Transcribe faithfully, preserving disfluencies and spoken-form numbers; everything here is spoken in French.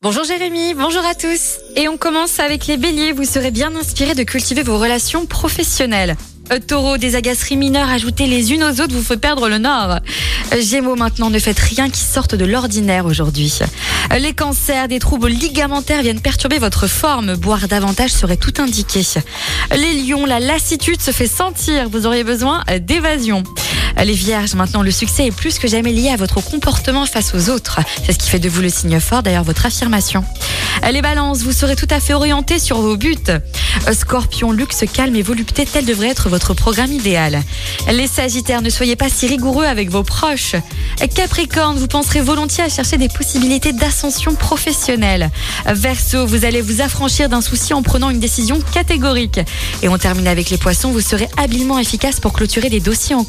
Bonjour Jérémy, bonjour à tous. Et on commence avec les béliers. Vous serez bien inspirés de cultiver vos relations professionnelles. Euh, Taureau, des agaceries mineures ajoutées les unes aux autres vous fait perdre le nord. Euh, Gémeaux, maintenant, ne faites rien qui sorte de l'ordinaire aujourd'hui. Euh, Les cancers, des troubles ligamentaires viennent perturber votre forme. Boire davantage serait tout indiqué. Les lions, la lassitude se fait sentir. Vous auriez besoin euh, d'évasion. Les vierges, maintenant, le succès est plus que jamais lié à votre comportement face aux autres. C'est ce qui fait de vous le signe fort, d'ailleurs, votre affirmation. Les balances, vous serez tout à fait orientés sur vos buts. Scorpion, luxe, calme et volupté, tel devrait être votre programme idéal. Les sagittaires, ne soyez pas si rigoureux avec vos proches. Capricorne, vous penserez volontiers à chercher des possibilités d'ascension professionnelle. Verseau, vous allez vous affranchir d'un souci en prenant une décision catégorique. Et on termine avec les poissons, vous serez habilement efficace pour clôturer des dossiers en